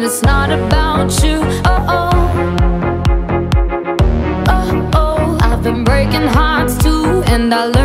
it's not about you. Oh oh, oh oh, I've been breaking hearts too, and I learned